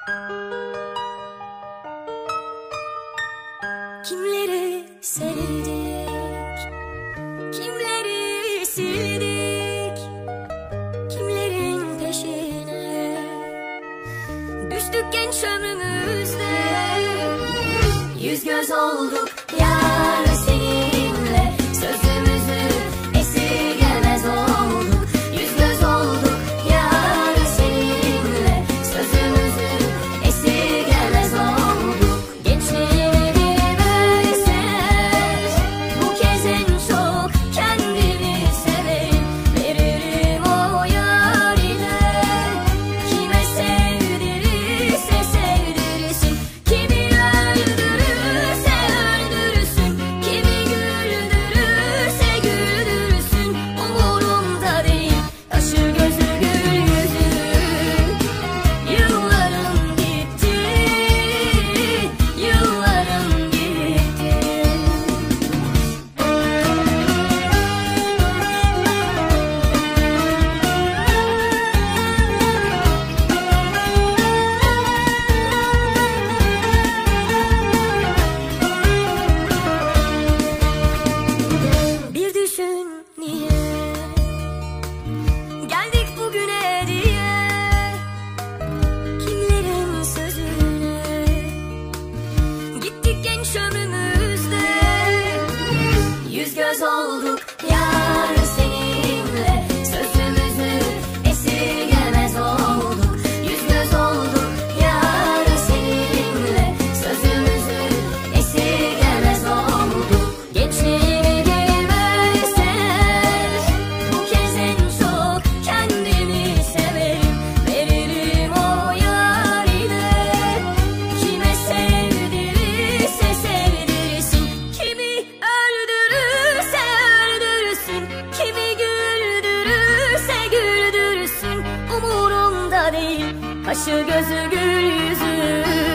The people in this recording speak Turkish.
Kimleri sevdik, kimleri sildik, kimlerin peşine düştük genç ömrümüzde. Yüz göz olduk yar seninle, sözümüzü esirgemez olduk. Yüz göz olduk yar seninle, sözümüzü esirgemez olduk. Gençliğimi verseler bu kez en çok kendimi severim. Veririm o yarine, kime sevdirirse sevdirsin. Kimi öldürürse öldürsün, kimi güldürürse güldürsün. Umurumda değil, kaşı gözü gül yüzü. Yıllarım gitti, yıllarım gitti. Bir düşün niye geldik bugüne diye, kimlerin sözüne gittik genç ömrümüzde. Yüz göz olduk yar seninle, sözümüzü esirgemez olduk. Yüz göz olduk yar seninle, sözümüzü esirgemez olduk. Gençliğimi geri verseler bu kez en çok kendimi severim. Veririm o yarine, kime sevdirirse sevdirsin. Kimi öldürürse öldürsün, kimi güldürürse güldürsün. Umurumda değil, kaşı gözü gül yüzü.